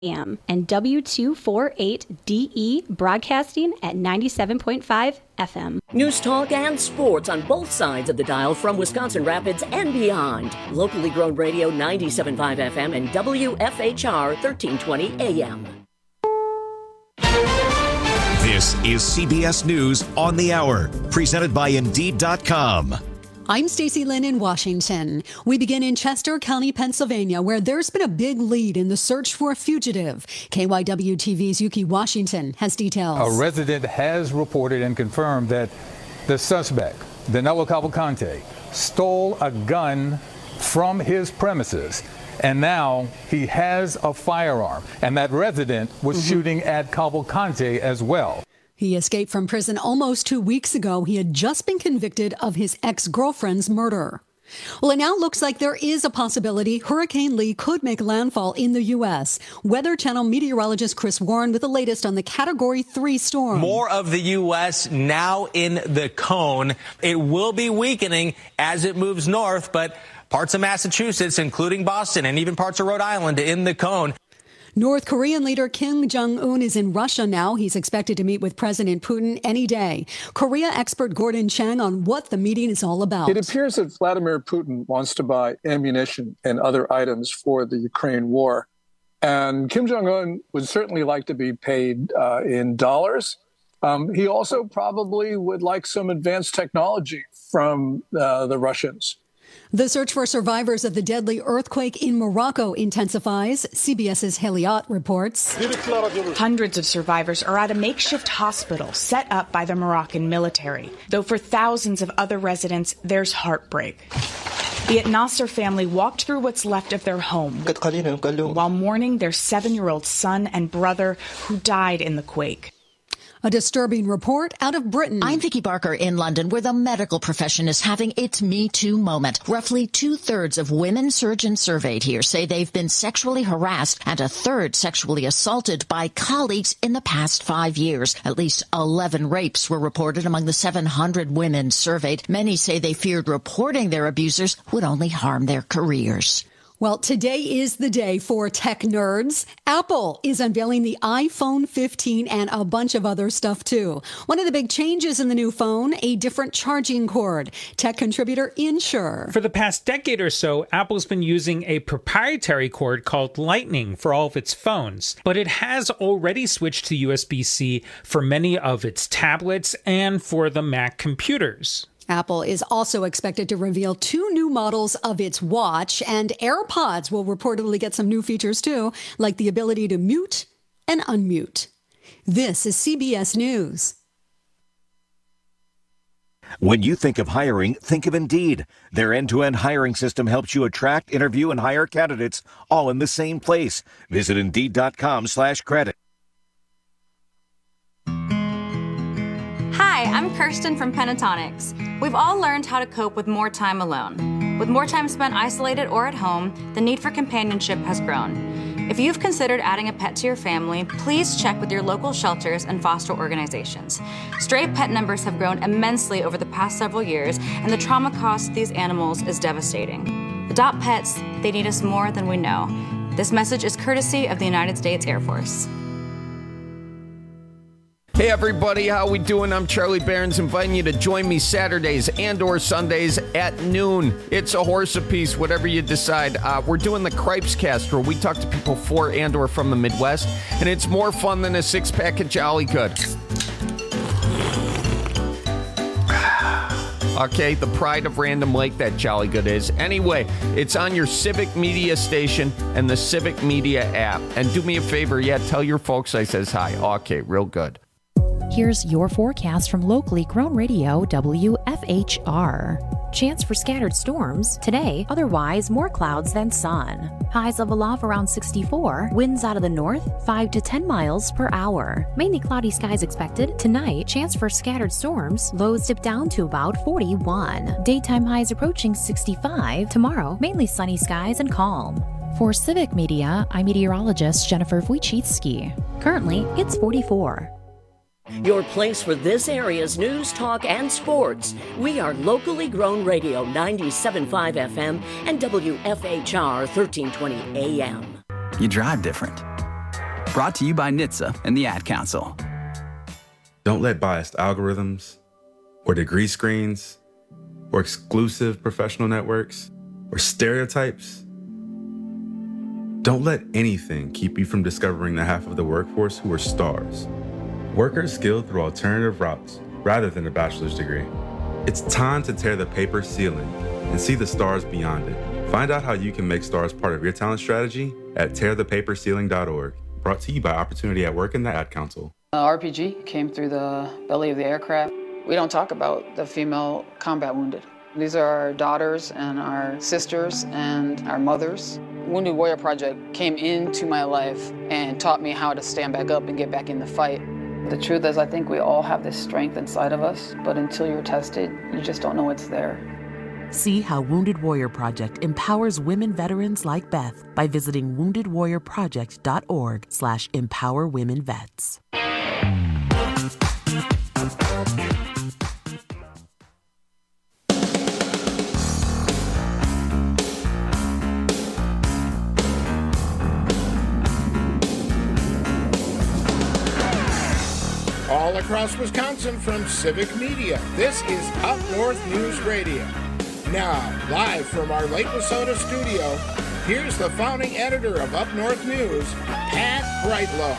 AM and W248DE broadcasting at 97.5 FM. News talk and sports on both sides of the dial from Wisconsin Rapids and beyond. Locally grown radio 97.5 FM and WFHR 1320 AM. This is CBS News on the Hour, presented by Indeed.com. I'm Stacey Lynn in Washington. We begin in Chester County, Pennsylvania, where there's been a big lead in the search for a fugitive. KYW-TV's Yuki Washington has details. A resident has reported and confirmed that the suspect, Danilo Cavalcante, stole a gun from his premises. And now he has a firearm. And that resident was shooting at Cavalcante as well. He escaped from prison almost 2 weeks ago. He had just been convicted of his ex-girlfriend's murder. Well, it now looks like there is a possibility Hurricane Lee could make landfall in the U.S. Weather Channel meteorologist Chris Warren with the latest on the Category 3 storm. More of the U.S. now in the cone. It will be weakening as it moves north, but parts of Massachusetts, including Boston and even parts of Rhode Island, in the cone. North Korean leader Kim Jong-un is in Russia now. He's expected to meet with President Putin any day. Korea expert Gordon Chang on what the meeting is all about. It appears that Vladimir Putin wants to buy ammunition and other items for the Ukraine war. And Kim Jong-un would certainly like to be paid in dollars. He also probably would like some advanced technology from the Russians. The search for survivors of the deadly earthquake in Morocco intensifies. CBS's Haley Ott reports. Hundreds of survivors are at a makeshift hospital set up by the Moroccan military. Though for thousands of other residents, there's heartbreak. The At Nasser family walked through what's left of their home while mourning their 7-year-old son and brother who died in the quake. A disturbing report out of Britain. I'm Vicky Barker in London, where the medical profession is having its Me Too moment. Roughly 2/3 of women surgeons surveyed here say they've been sexually harassed and 1/3 sexually assaulted by colleagues in the past 5 years. At least 11 rapes were reported among the 700 women surveyed. Many say they feared reporting their abusers would only harm their careers. Well, today is the day for tech nerds. Apple is unveiling the iPhone 15 and a bunch of other stuff, too. One of the big changes in the new phone, a different charging cord. Tech contributor Insure. For the past decade or so, Apple's been using a proprietary cord called Lightning for all of its phones. But it has already switched to USB-C for many of its tablets and for the Mac computers. Apple is also expected to reveal 2 new models of its watch, and AirPods will reportedly get some new features too, like the ability to mute and unmute. This is CBS News. When you think of hiring, think of Indeed. Their end-to-end hiring system helps you attract, interview, and hire candidates all in the same place. Visit Indeed.com/credit. Hi, I'm Kirsten from Pentatonics. We've all learned how to cope with more time alone. With more time spent isolated or at home, the need for companionship has grown. If you've considered adding a pet to your family, please check with your local shelters and foster organizations. Stray pet numbers have grown immensely over the past several years, and the trauma caused to these animals is devastating. Adopt pets, they need us more than we know. This message is courtesy of the United States Air Force. Hey everybody, how we doing? I'm Charlie Barons, inviting you to join me Saturdays and or Sundays at noon. It's a horse apiece, whatever you decide. We're doing the Cripes Cast, where we talk to people for and or from the Midwest, and it's more fun than a 6-pack of Jolly Good. Okay, the pride of Random Lake, that Jolly Good is. Anyway, it's on your Civic Media station and the Civic Media app. And do me a favor, tell your folks I says hi. Okay, real good. Here's your forecast from locally grown radio WFHR. Chance for scattered storms today, otherwise more clouds than sun. Highs level off around 64, winds out of the north 5 to 10 miles per hour. Mainly cloudy skies expected. Tonight, chance for scattered storms, lows dip down to about 41. Daytime highs approaching 65. Tomorrow, mainly sunny skies and calm. For Civic Media, I'm meteorologist Jennifer Wojcicki. Currently, it's 44. Your place for this area's news, talk, and sports. We are locally grown radio 97.5 FM and WFHR 1320 AM. You drive different. Brought to you by NHTSA and the Ad Council. Don't let biased algorithms or degree screens or exclusive professional networks or stereotypes. Don't let anything keep you from discovering the half of the workforce who are stars. Workers skilled through alternative routes rather than a bachelor's degree. It's time to tear the paper ceiling and see the stars beyond it. Find out how you can make stars part of your talent strategy at tearthepaperceiling.org. Brought to you by Opportunity at Work and the Ad Council. RPG came through the belly of the aircraft. We don't talk about the female combat wounded. These are our daughters and our sisters and our mothers. Wounded Warrior Project came into my life and taught me how to stand back up and get back in the fight. The truth is, I think we all have this strength inside of us, but until you're tested, you just don't know it's there. See how Wounded Warrior Project empowers women veterans like Beth by visiting woundedwarriorproject.org/empowerwomenvets. All across Wisconsin from Civic Media, this is Up North News Radio. Now, live from our Lake Wissota studio, here's the founding editor of Up North News, Pat Brightlow.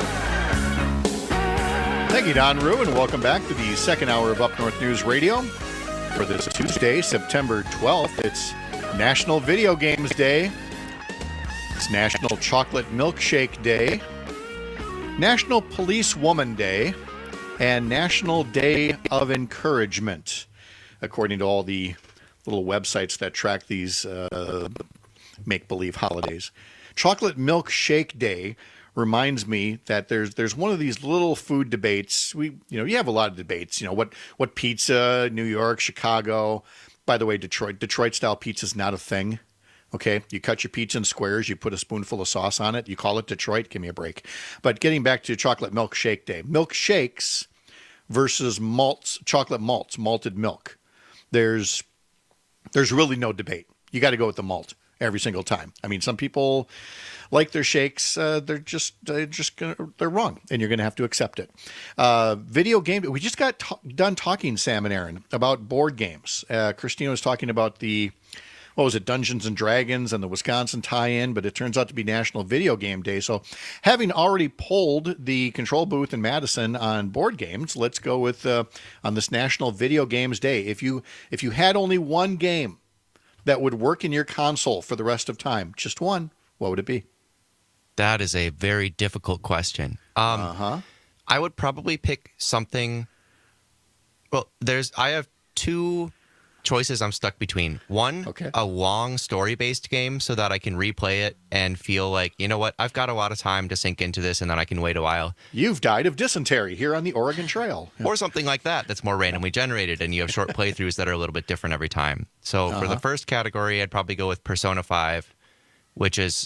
Thank you, Don Rue, and welcome back to the second hour of Up North News Radio. For this Tuesday, September 12th, it's National Video Games Day. It's National Chocolate Milkshake Day, National Police Woman Day, and National Day of Encouragement, according to all the little websites that track these make-believe holidays. Chocolate Milkshake Day reminds me that there's one of these little food debates. You have a lot of debates. What pizza? New York, Chicago. By the way, Detroit style pizza is not a thing. Okay, you cut your pizza in squares. You put a spoonful of sauce on it. You call it Detroit. Give me a break. But getting back to Chocolate Milkshake Day, milkshakes versus malts, chocolate malts, malted milk. There's really no debate. You got to go with the malt every single time. I mean, some people like their shakes. They're wrong, and you're going to have to accept it. Video game. We just got done talking, Sam and Aaron, about board games. Christina was talking about Dungeons and Dragons and the Wisconsin tie-in, but it turns out to be National Video Game Day. So having already polled the control booth in Madison on board games, let's go with on this National Video Games Day. If you had only one game that would work in your console for the rest of time, just one, what would it be? That is a very difficult question. I would probably pick something. Well, I have two choices I'm stuck between. One, a long story-based game so that I can replay it and feel like, you know what, I've got a lot of time to sink into this and then I can wait a while. You've died of dysentery here on the Oregon Trail. Or something like that's more randomly generated and you have short playthroughs that are a little bit different every time. So for the first category, I'd probably go with Persona 5, which is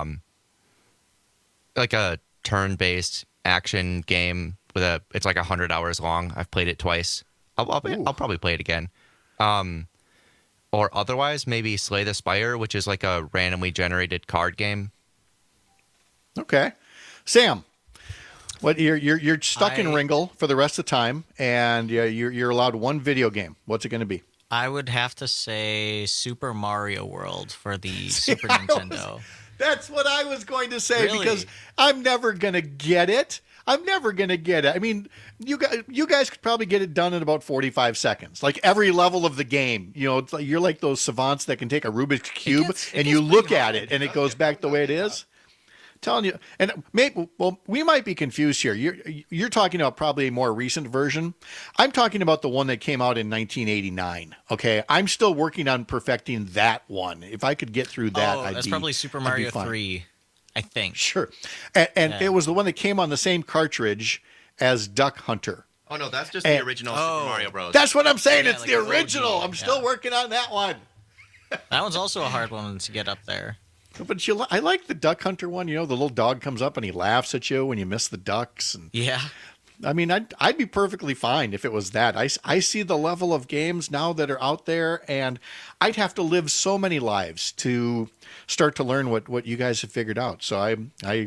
like a turn-based action game it's like 100 hours long. I've played it twice. I'll probably play it again. Or otherwise, maybe Slay the Spire, which is like a randomly generated card game. Okay, Sam, what you're stuck in Ringle for the rest of the time, and you're allowed one video game. What's it going to be? I would have to say Super Mario World for the Super Nintendo. That's what I was going to say, Really? Because I'm never going to get it. I mean, you guys could probably get it done in about 45 seconds. Like every level of the game, it's like you're like those savants that can take a Rubik's Cube and you look at it and it goes back the way it is. Telling you, and we might be confused here. You're talking about probably a more recent version. I'm talking about the one that came out in 1989. Okay, I'm still working on perfecting that one. If I could get through that, that's probably Super Mario 3. I think. Sure. And it was the one that came on the same cartridge as Duck Hunter. Oh, no, that's just the original Super Mario Bros. That's what I'm saying. It's like the original. I'm still working on that one. That one's also a hard one to get up there. But I like the Duck Hunter one. The little dog comes up and he laughs at you when you miss the ducks. And yeah. I mean, I'd be perfectly fine if it was that. I see the level of games now that are out there, and I'd have to live so many lives to start to learn what you guys have figured out. So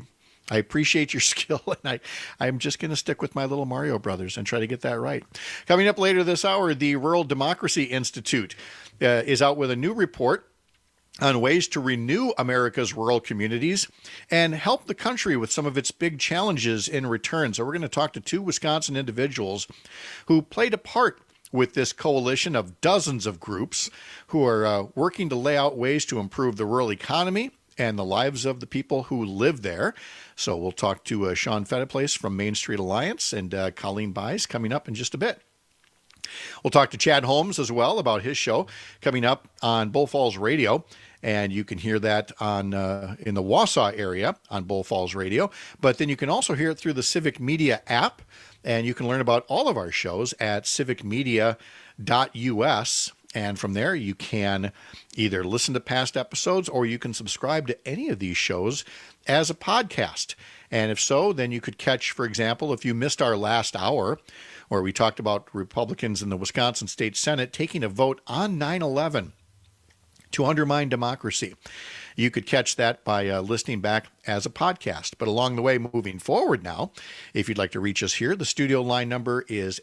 I appreciate your skill, and I'm just going to stick with my little Mario Brothers and try to get that right. Coming up later this hour, the Rural Democracy Institute is out with a new report on ways to renew America's rural communities and help the country with some of its big challenges in return. So we're going to talk to two Wisconsin individuals who played a part with this coalition of dozens of groups who are working to lay out ways to improve the rural economy and the lives of the people who live there. So we'll talk to Sean Fettiplace from Main Street Alliance and Colleen Bies coming up in just a bit. We'll talk to Chad Holmes as well about his show coming up on Bull Falls Radio. And you can hear that on in the Wausau area on Bull Falls Radio. But then you can also hear it through the Civic Media app. And you can learn about all of our shows at civicmedia.us. And from there, you can either listen to past episodes or you can subscribe to any of these shows as a podcast. And if so, then you could catch, for example, if you missed our last hour, where we talked about Republicans in the Wisconsin State Senate taking a vote on 9/11 to undermine democracy. You could catch that by listening back as a podcast. But along the way, moving forward now, if you'd like to reach us here, the studio line number is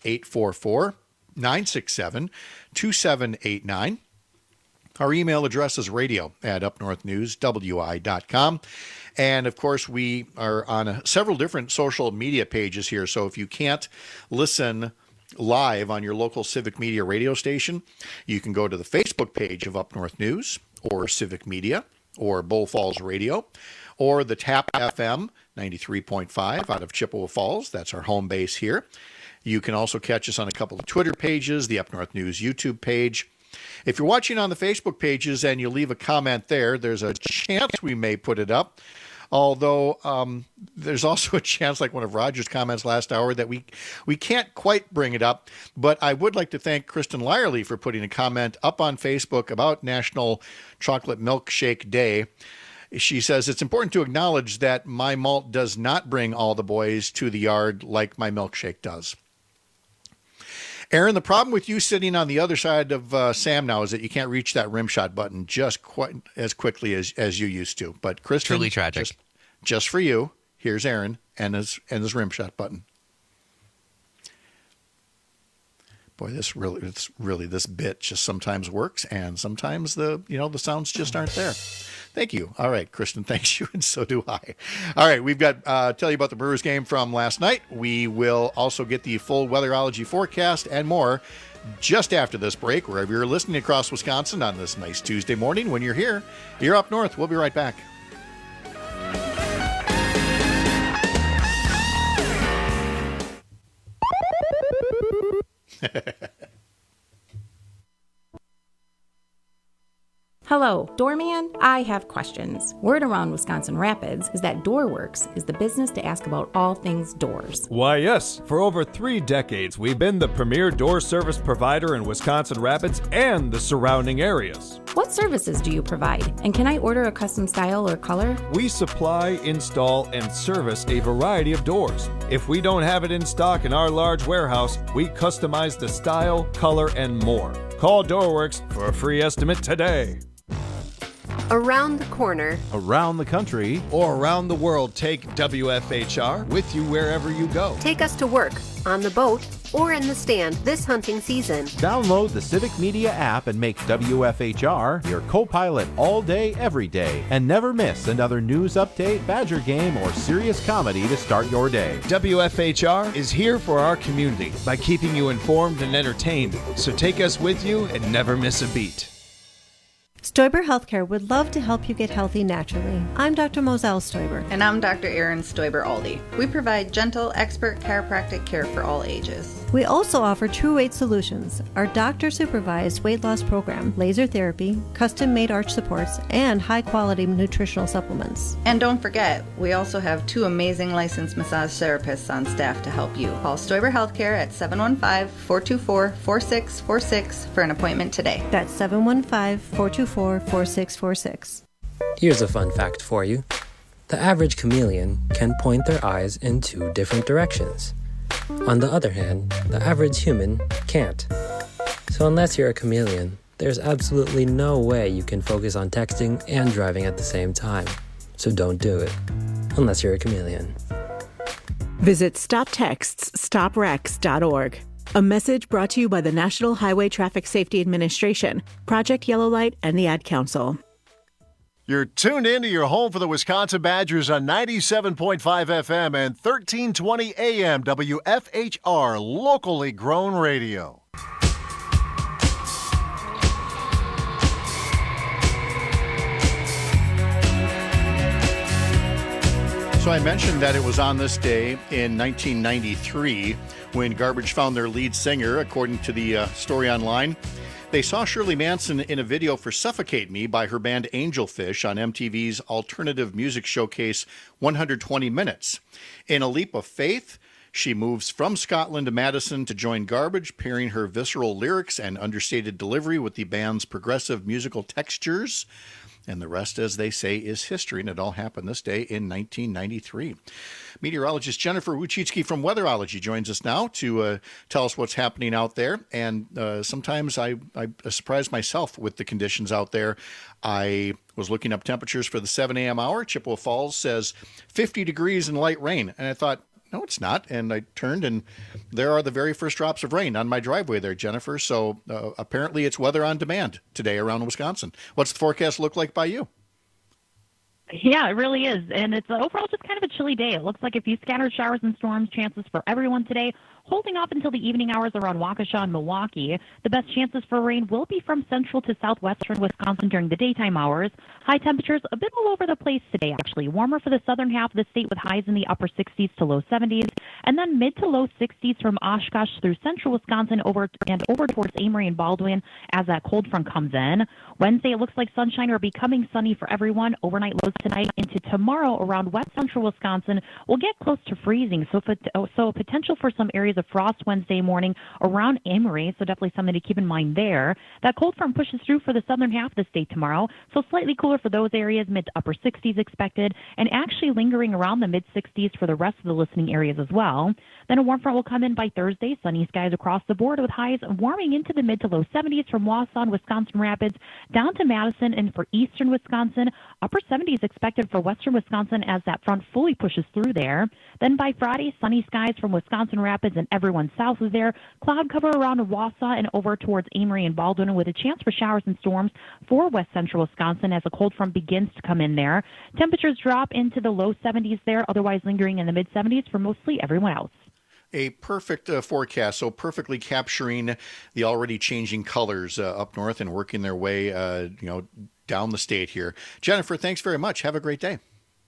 844-967-2789. Our email address is radio@upnorthnewswi.com. And of course, we are on several different social media pages here. So if you can't listen live on your local Civic Media radio station, you can go to the Facebook page of Up North News or Civic Media or Bull Falls Radio or the TAP FM 93.5 out of Chippewa Falls. That's our home base here. You can also catch us on a couple of Twitter pages, the Up North News YouTube page. If you're watching on the Facebook pages and you leave a comment there, there's a chance we may put it up. Although there's also a chance, like one of Roger's comments last hour, that we can't quite bring it up. But I would like to thank Kristen Lyerly for putting a comment up on Facebook about National Chocolate Milkshake Day. She says, it's important to acknowledge that my malt does not bring all the boys to the yard like my milkshake does. Aaron, the problem with you sitting on the other side of Sam now is that you can't reach that rim shot button just quite as quickly as you used to. But Kristen, truly tragic. Just for you, here's Aaron and his rim shot button. Boy, this bit just sometimes works, and sometimes the sounds just aren't there. Thank you. All right, Kristen, thanks you, and so do I. All right, we've got tell you about the Brewers game from last night. We will also get the full weatherology forecast and more just after this break, wherever you're listening across Wisconsin on this nice Tuesday morning. When you're here, you're Up North. We'll be right back. Hello, doorman. I have questions. Word around Wisconsin Rapids is that DoorWorks is the business to ask about all things doors. Why, yes. For over 3 decades, we've been the premier door service provider in Wisconsin Rapids and the surrounding areas. What services do you provide? And can I order a custom style or color? We supply, install, and service a variety of doors. If we don't have it in stock in our large warehouse, we customize the style, color, and more. Call DoorWorks for a free estimate today. Around the corner, around the country, or around the world, take WFHR with you wherever you go. Take us to work, on the boat, or in the stand this hunting season. Download the Civic Media app and make WFHR your co-pilot all day, every day. And never miss another news update, Badger game, or serious comedy to start your day. WFHR is here for our community by keeping you informed and entertained. So take us with you and never miss a beat. Stoiber Healthcare would love to help you get healthy naturally. I'm Dr. Moselle Stoiber. And I'm Dr. Erin Stoiber-Aldi. We provide gentle, expert chiropractic care for all ages. We also offer True Weight Solutions, our doctor-supervised weight loss program, laser therapy, custom-made arch supports, and high-quality nutritional supplements. And don't forget, we also have 2 amazing licensed massage therapists on staff to help you. Call Stoiber Healthcare at 715-424-4646 for an appointment today. That's 715-424-4646. Here's a fun fact for you. The average chameleon can point their eyes in 2 different directions. On the other hand, the average human can't. So unless you're a chameleon, there's absolutely no way you can focus on texting and driving at the same time. So don't do it. unless you're a chameleon. Visit StopTextsStopWrecks.org. A message brought to you by the National Highway Traffic Safety Administration, Project Yellow Light, and the Ad Council. You're tuned in to your home for the Wisconsin Badgers on 97.5 FM and 1320 AM WFHR, locally grown radio. So I mentioned that it was on this day in 1993 when Garbage found their lead singer, according to the story online. They saw Shirley Manson in a video for Suffocate Me by her band Angelfish on MTV's alternative music showcase 120 Minutes. In a leap of faith, she moves from Scotland to Madison to join Garbage, pairing her visceral lyrics and understated delivery with the band's progressive musical textures. And the rest, as they say, is history, and it all happened this day in 1993. Meteorologist Jennifer Wuchitsky from Weatherology joins us now to tell us what's happening out there. And sometimes I surprise myself with the conditions out there. I was looking up temperatures for the 7 a.m. hour. Chippewa Falls says 50 degrees and light rain. And I thought, no, it's not. And I turned, and there are the very first drops of rain on my driveway there, Jennifer. So apparently it's weather on demand today around Wisconsin. What's the forecast look like by you? Yeah, it really is. And it's overall just kind of a chilly day. It looks like a few scattered showers and storms chances for everyone today, holding off until the evening hours around Waukesha and Milwaukee. The best chances for rain will be from central to southwestern Wisconsin during the daytime hours. High temperatures a bit all over the place today, actually. Warmer for the southern half of the state with highs in the upper 60s to low 70s, and then mid to low 60s from Oshkosh through central Wisconsin over towards Amory and Baldwin as that cold front comes in. Wednesday, it looks like sunshine or becoming sunny for everyone. Overnight lows tonight into tomorrow around west central Wisconsin will get close to freezing, so potential for some areas of frost Wednesday morning around Amory, so definitely something to keep in mind there. That cold front pushes through for the southern half of the state tomorrow, so slightly cooler for those areas, mid to upper 60s expected, and actually lingering around the mid 60s for the rest of the listening areas as well. Then a warm front will come in by Thursday, sunny skies across the board with highs warming into the mid to low 70s from Wausau and Wisconsin Rapids down to Madison, and for eastern Wisconsin, upper 70s expected for western Wisconsin as that front fully pushes through there. Then by Friday, sunny skies from Wisconsin Rapids and everyone south of there. Cloud cover around Wausau and over towards Amory and Baldwin with a chance for showers and storms for west central Wisconsin as a cold front begins to come in there. Temperatures drop into the low 70s there, otherwise lingering in the mid 70s for mostly everyone else. A perfect forecast, so perfectly capturing the already changing colors up north and working their way, down the state here. Jennifer, thanks very much. Have a great day.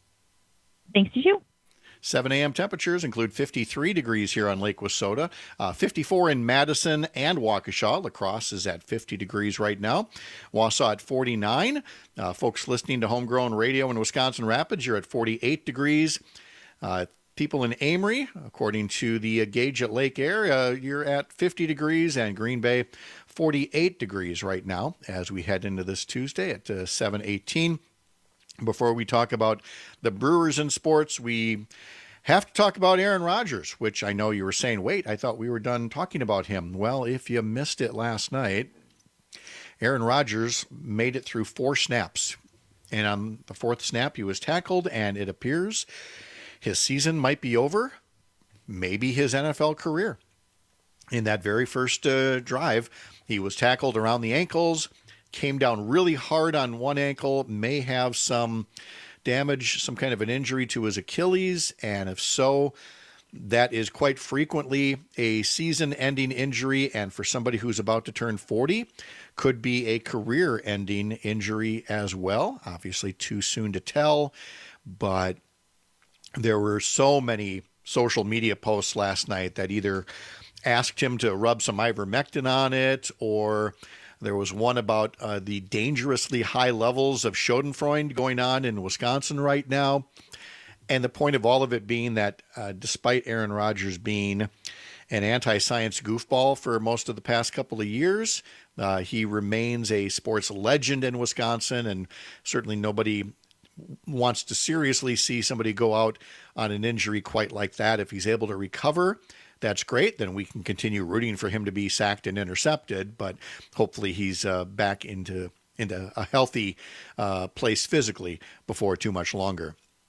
Thanks to you. 7 a.m. temperatures include 53 degrees here on Lake Wissota, 54 in Madison and Waukesha. La Crosse is at 50 degrees right now. Wausau at 49. Folks listening to Homegrown Radio in Wisconsin Rapids, you're at 48 degrees. People in Amory, according to the gauge at Lake Air, you're at 50 degrees, and Green Bay 48 degrees right now as we head into this Tuesday at 7:18. Before we talk about the Brewers in sports, we have to talk about Aaron Rodgers, which I know you were saying, wait, I thought we were done talking about him. Well, if you missed it last night, Aaron Rodgers made it through 4 snaps. And on the 4th snap, he was tackled, and it appears his season might be over, maybe his NFL career. In that very first drive, he was tackled around the ankles, came down really hard on one ankle, may have some damage, some kind of an injury to his Achilles, and if so, that is quite frequently a season-ending injury, and for somebody who's about to turn 40, could be a career-ending injury as well. Obviously, too soon to tell, but there were so many social media posts last night that either asked him to rub some ivermectin on it, or there was one about the dangerously high levels of Schadenfreude going on in Wisconsin right now. And the point of all of it being that despite Aaron Rodgers being an anti-science goofball for most of the past couple of years, he remains a sports legend in Wisconsin, and certainly nobody wants to seriously see somebody go out on an injury quite like that. If he's able to recover, that's great. Then we can continue rooting for him to be sacked and intercepted, but hopefully he's back into a healthy place physically before too much longer.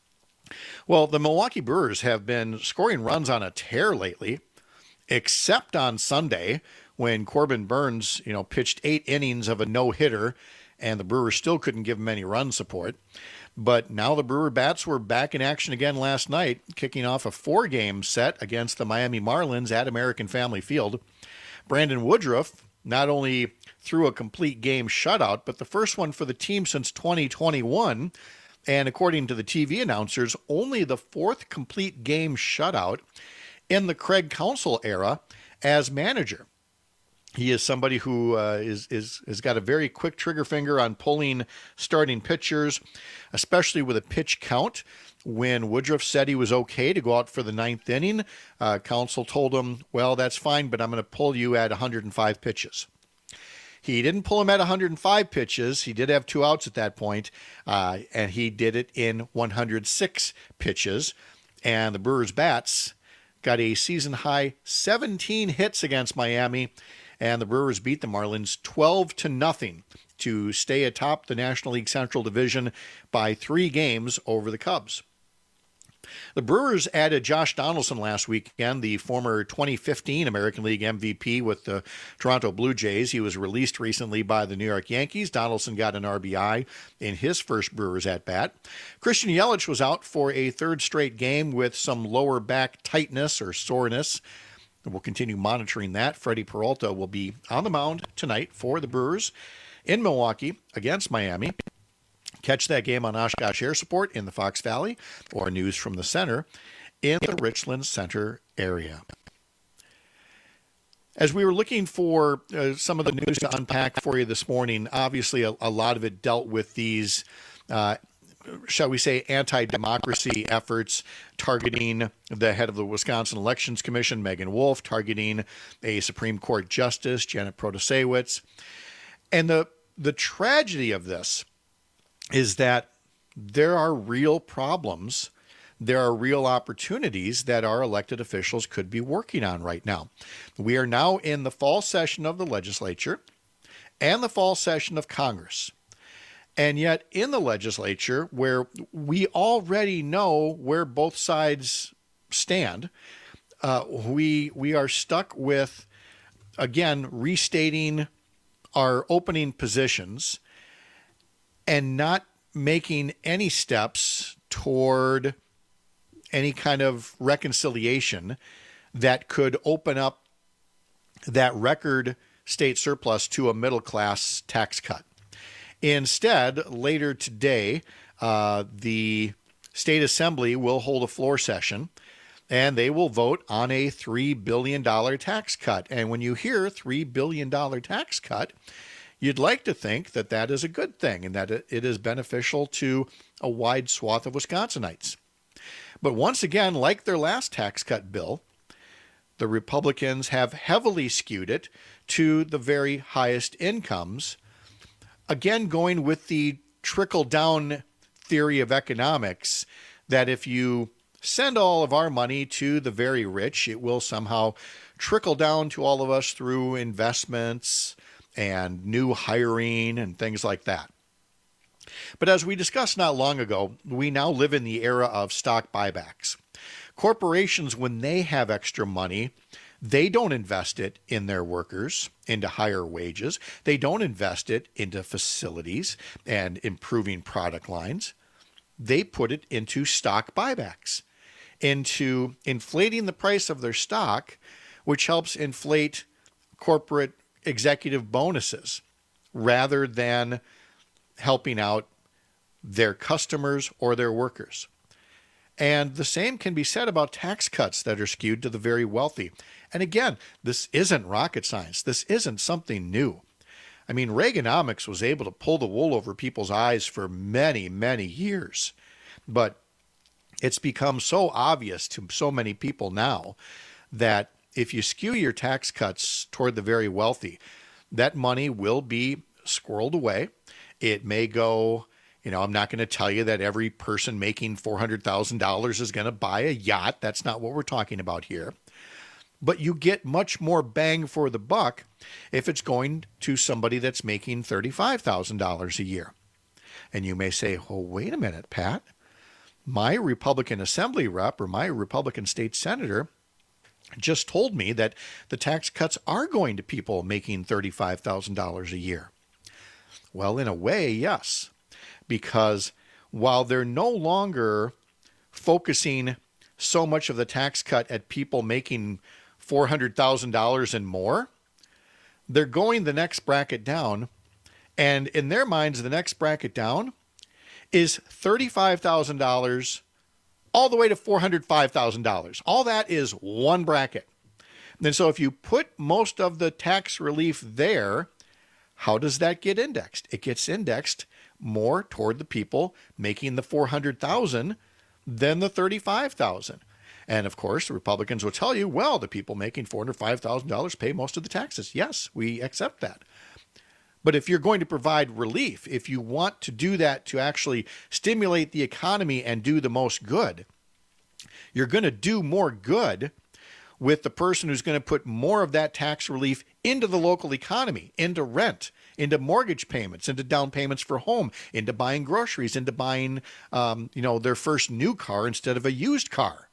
Well, the Milwaukee Brewers have been scoring runs on a tear lately, except on Sunday when Corbin Burns, pitched 8 innings of a no-hitter, and the Brewers still couldn't give him any run support. But now the Brewer Bats were back in action again last night, kicking off a 4-game set against the Miami Marlins at American Family Field. Brandon Woodruff not only threw a complete game shutout, but the first one for the team since 2021, and according to the TV announcers, only the 4th complete game shutout in the Craig Counsell era as manager. He is somebody who has got a very quick trigger finger on pulling starting pitchers, especially with a pitch count. When Woodruff said he was okay to go out for the 9th inning, Counsell told him, well, that's fine, but I'm going to pull you at 105 pitches. He didn't pull him at 105 pitches. He did have 2 outs at that point, and he did it in 106 pitches. And the Brewers Bats got a season-high 17 hits against Miami, and the Brewers beat the Marlins 12-0 to stay atop the National League Central Division by 3 games over the Cubs. The Brewers added Josh Donaldson last weekend, the former 2015 American League MVP with the Toronto Blue Jays. He was released recently by the New York Yankees. Donaldson got an RBI in his first Brewers at-bat. Christian Yelich was out for a 3rd straight game with some lower back tightness or soreness. We'll continue monitoring that. Freddie Peralta will be on the mound tonight for the Brewers in Milwaukee against Miami. Catch that game on Oshkosh Air Support in the Fox Valley or News from the Center in the Richland Center area. As we were looking for some of the news to unpack for you this morning, obviously a lot of it dealt with these, shall we say, anti-democracy efforts targeting the head of the Wisconsin Elections Commission, Megan Wolf, targeting a Supreme Court Justice, Janet Protasewicz. And the tragedy of this is that there are real problems, there are real opportunities that our elected officials could be working on right now. We are now in the fall session of the legislature and the fall session of Congress. And yet in the legislature, where we already know where both sides stand, we are stuck with, again, restating our opening positions and not making any steps toward any kind of reconciliation that could open up that record state surplus to a middle-class tax cut. Instead, later today, the State Assembly will hold a floor session, and they will vote on a $3 billion tax cut. And when you hear $3 billion tax cut, you'd like to think that that is a good thing and that it is beneficial to a wide swath of Wisconsinites. But once again, like their last tax cut bill, the Republicans have heavily skewed it to the very highest incomes, again going with the trickle-down theory of economics that if you send all of our money to the very rich, it will somehow trickle down to all of us through investments and new hiring and things like that. But as we discussed not long ago, we now live in the era of stock buybacks. Corporations, when they have extra money, they don't invest it in their workers, into higher wages. They don't invest it into facilities and improving product lines. They put it into stock buybacks, into inflating the price of their stock, which helps inflate corporate executive bonuses rather than helping out their customers or their workers. And the same can be said about tax cuts that are skewed to the very wealthy. And again, this isn't rocket science. This isn't something new. I mean, Reaganomics was able to pull the wool over people's eyes for many, many years. But it's become so obvious to so many people now that if you skew your tax cuts toward the very wealthy, that money will be squirreled away. It may go, I'm not going to tell you that every person making $400,000 is going to buy a yacht. That's not what we're talking about here. But you get much more bang for the buck if it's going to somebody that's making $35,000 a year. And you may say, oh, wait a minute, Pat. my Republican Assembly rep or my Republican state senator just told me that the tax cuts are going to people making $35,000 a year. Well, in a way, yes, because while they're no longer focusing so much of the tax cut at people making $400,000 and more, they're going the next bracket down. And in their minds, the next bracket down is $35,000 all the way to $405,000. All that is one bracket. And so if you put most of the tax relief there, how does that get indexed? It gets indexed more toward the people making the $400,000 than the $35,000. And of course, the Republicans will tell you, well, the people making $405,000 pay most of the taxes. Yes, we accept that. But if you're going to provide relief, if you want to do that to actually stimulate the economy and do the most good, you're going to do more good with the person who's going to put more of that tax relief into the local economy, into rent, into mortgage payments, into down payments for home, into buying groceries, into buying, their first new car instead of a used car,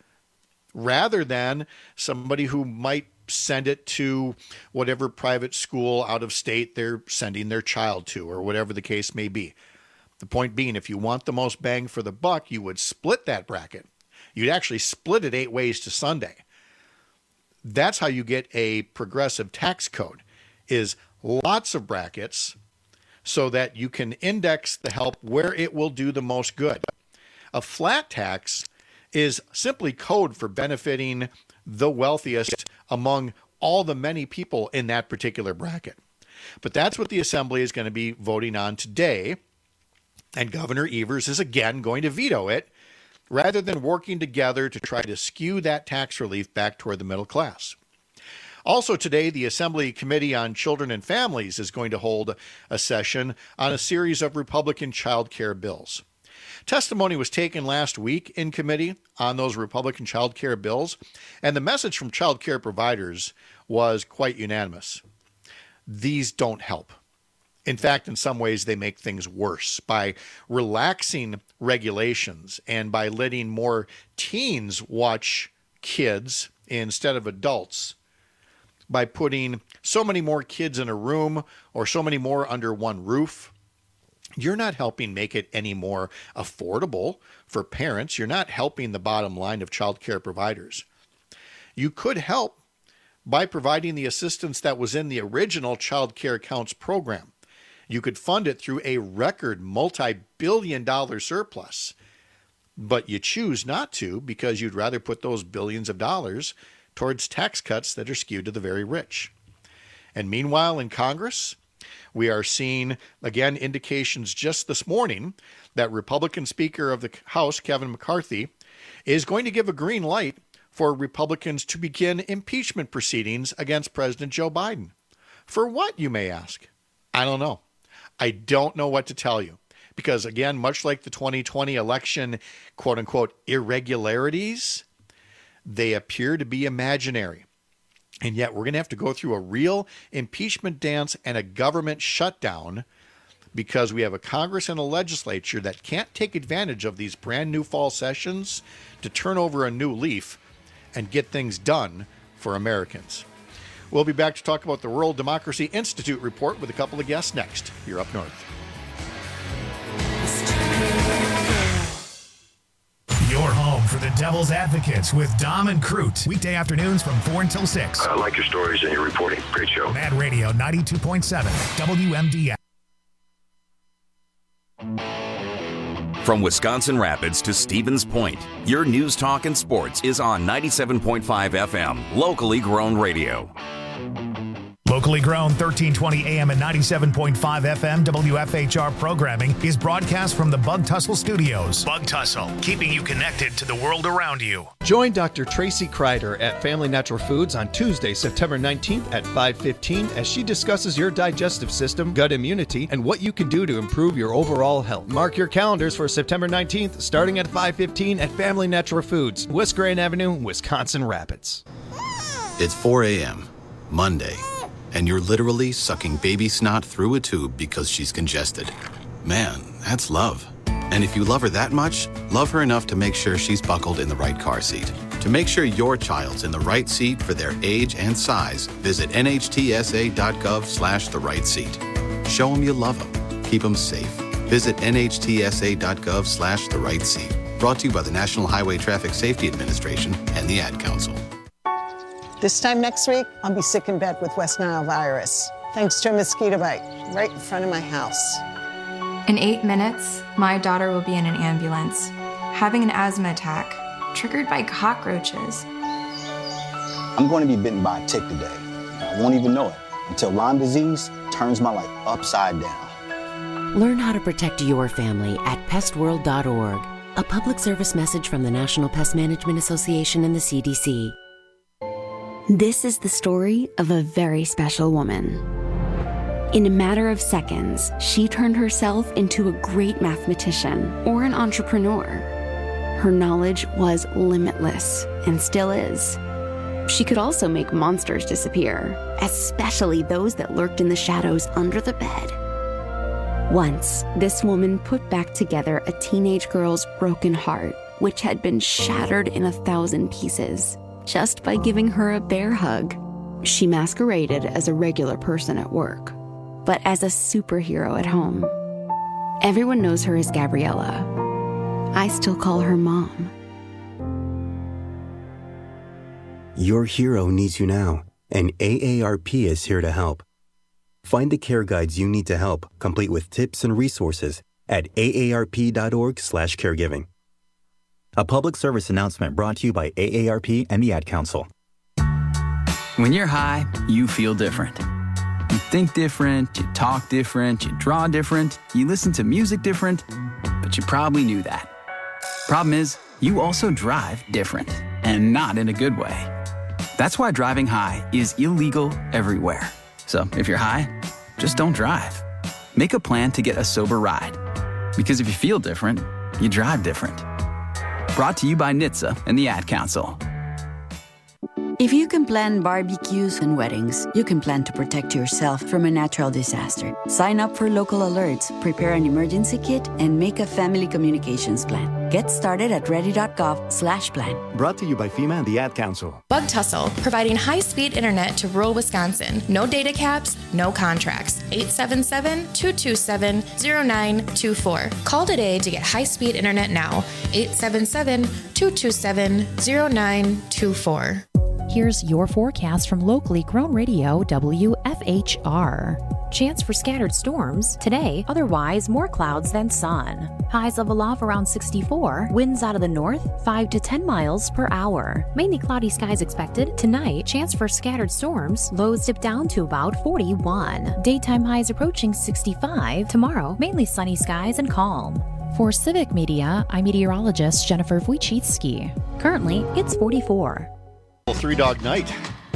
rather than somebody who might send it to whatever private school out of state they're sending their child to, or whatever the case may be. The point being, if you want the most bang for the buck, you would split that bracket. You'd actually split it 8 ways to Sunday. That's how you get a progressive tax code, is lots of brackets so that you can index the help where it will do the most good. A flat tax is simply code for benefiting the wealthiest among all the many people in that particular bracket. But that's what the Assembly is going to be voting on today. And Governor Evers is again going to veto it, rather than working together to try to skew that tax relief back toward the middle class. Also today, the Assembly Committee on Children and Families is going to hold a session on a series of Republican child care bills. Testimony was taken last week in committee on those Republican child care bills, and the message from child care providers was quite unanimous. These don't help. In fact, in some ways, they make things worse by relaxing regulations and by letting more teens watch kids instead of adults, by putting so many more kids in a room or so many more under one roof. You're not helping make it any more affordable for parents. You're not helping the bottom line of child care providers. You could help by providing the assistance that was in the original Child Care Counts program. You could fund it through a record multi-billion-dollar surplus, but you choose not to because you'd rather put those billions of dollars towards tax cuts that are skewed to the very rich. And meanwhile, in Congress, we are seeing, again, indications just this morning that Republican Speaker of the House, Kevin McCarthy, is going to give a green light for Republicans to begin impeachment proceedings against President Joe Biden. For what, you may ask? I don't know. I don't know what to tell you. Because, again, much like the 2020 election, quote-unquote, irregularities, they appear to be imaginary. And yet we're going to have to go through a real impeachment dance and a government shutdown because we have a Congress and a legislature that can't take advantage of these brand new fall sessions to turn over a new leaf and get things done for Americans. We'll be back to talk about the World Democracy Institute report with a couple of guests next. You're up north. Your home for the Devil's Advocates with Dom and Crute. Weekday afternoons from 4 until 6. I like your stories and your reporting. Great show. Mad Radio 92.7 WMDS. From Wisconsin Rapids to Stevens Point, your news, talk, and sports is on 97.5 FM, locally grown radio. Locally grown 1320 AM and 97.5 FM WFHR programming is broadcast from the Bug Tussle Studios. Bug Tussle, keeping you connected to the world around you. Join Dr. Tracy Kreider at Family Natural Foods on Tuesday, September 19th at 5:15 as she discusses your digestive system, gut immunity, and what you can do to improve your overall health. Mark your calendars for September 19th, starting at 5:15 at Family Natural Foods, West Grand Avenue, Wisconsin Rapids. It's 4 a.m., Monday. And you're literally sucking baby snot through a tube because she's congested. Man, that's love. And if you love her that much, love her enough to make sure she's buckled in the right car seat. To make sure your child's in the right seat for their age and size, visit nhtsa.gov/the right seat. Show them you love them. Keep them safe. Visit nhtsa.gov/the right seat. Brought to you by the National Highway Traffic Safety Administration and the Ad Council. This time next week, I'll be sick in bed with West Nile virus, thanks to a mosquito bite right in front of my house. In 8 minutes, my daughter will be in an ambulance, having an asthma attack, triggered by cockroaches. I'm going to be bitten by a tick today. I won't even know it until Lyme disease turns my life upside down. Learn how to protect your family at pestworld.org. A public service message from the National Pest Management Association and the CDC. This is the story of a very special woman. In a matter of seconds, she turned herself into a great mathematician or an entrepreneur. Her knowledge was limitless and still is. She could also make monsters disappear, especially those that lurked in the shadows under the bed. Once, this woman put back together a teenage girl's broken heart, which had been shattered in 1,000 pieces, just by giving her a bear hug. She masqueraded as a regular person at work, but as a superhero at home. Everyone knows her as Gabriella. I still call her Mom. Your hero needs you now, and AARP is here to help. Find the care guides you need to help, complete with tips and resources at aarp.org/caregiving. A public service announcement brought to you by AARP and the Ad Council. When you're high, you feel different. You think different, you talk different, you draw different, you listen to music different, but you probably knew that. Problem is, you also drive different, and not in a good way. That's why driving high is illegal everywhere. So if you're high, just don't drive. Make a plan to get a sober ride. Because if you feel different, you drive different. Brought to you by NHTSA and the Ad Council. If you can plan barbecues and weddings, you can plan to protect yourself from a natural disaster. Sign up for local alerts, prepare an emergency kit, and make a family communications plan. Get started at ready.gov/plan. Brought to you by FEMA and the Ad Council. Bug Tussle, providing high-speed internet to rural Wisconsin. No data caps, no contracts. 877-227-0924. Call today to get high-speed internet now. 877-227-0924. Here's your forecast from locally grown radio WFHR. Chance for scattered storms today, otherwise more clouds than sun. Highs level off around 64, winds out of the north 5 to 10 miles per hour. Mainly cloudy skies expected. Tonight, chance for scattered storms, lows dip down to about 41. Daytime highs approaching 65. Tomorrow, mainly sunny skies and calm. For Civic Media, I'm meteorologist Jennifer Wojcicki. Currently, it's 44. Three Dog Night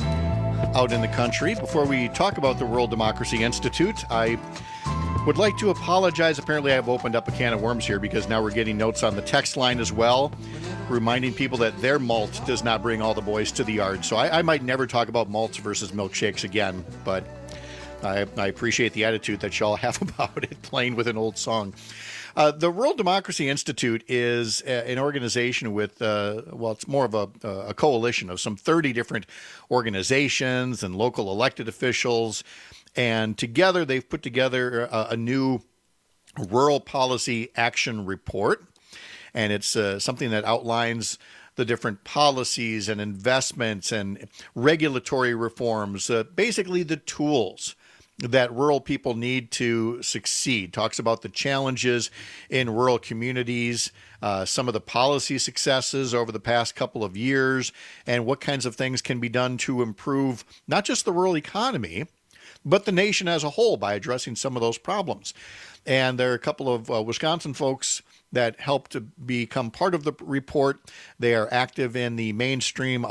out in the country. Before we talk about the World Democracy Institute, I would like to apologize. Apparently, I've opened up a can of worms here because now we're getting notes on the text line as well, reminding people that their malt does not bring all the boys to the yard. So I might never talk about malts versus milkshakes again, but I appreciate the attitude that y'all have about it, playing with an old song. The World Democracy Institute is an organization with, it's more of a coalition of some 30 different organizations and local elected officials. And together they've put together a new rural policy action report. And it's something that outlines the different policies and investments and regulatory reforms, basically the tools that rural people need to succeed. Talks about the challenges in rural communities, some of the policy successes over the past couple of years, and what kinds of things can be done to improve not just the rural economy, but the nation as a whole by addressing some of those problems. And there are a couple of Wisconsin folks that helped to become part of the report. They are active in the Main Street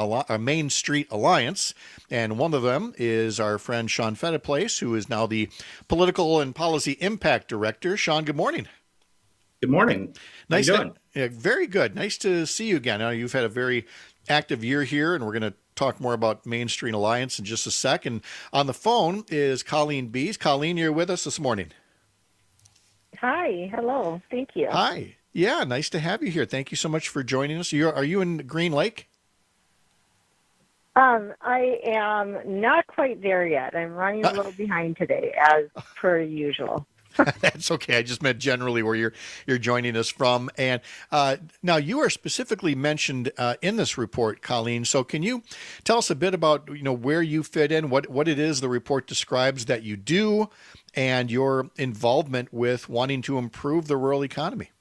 Alliance, and one of them is our friend Sean Fettiplace, who is now the Political and Policy Impact Director. Sean, good morning. Good morning. Nice. How you doing? Yeah, very good. Nice to see you again. Now, you've had a very active year here, and we're going to talk more about Main Street Alliance in just a sec. And on the phone is Colleen Bees. Colleen, you're with us this morning. Hi. Hello. Thank you. Hi. Yeah, nice to have you here. Thank you so much for joining us. Are you in Green Lake? I am not quite there yet. I'm running a little behind today, as per usual. That's okay. I just meant generally where you're joining us from. And now you are specifically mentioned in this report, Colleen. So can you tell us a bit about where you fit in, what it is the report describes that you do, and your involvement with wanting to improve the rural economy?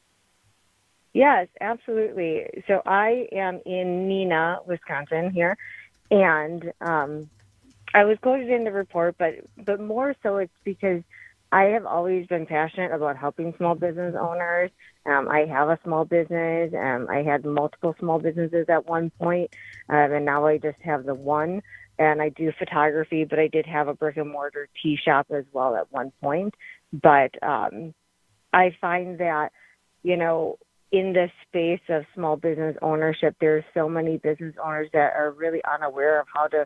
Yes, absolutely. So I am in Neenah, Wisconsin here, and I was quoted in the report, but more so it's because I have always been passionate about helping small business owners. I have a small business. I had multiple small businesses at one point, and now I just have the one. And I do photography, but I did have a brick and mortar tea shop as well at one point. But I find that, in the space of small business ownership, there's so many business owners that are really unaware of how to,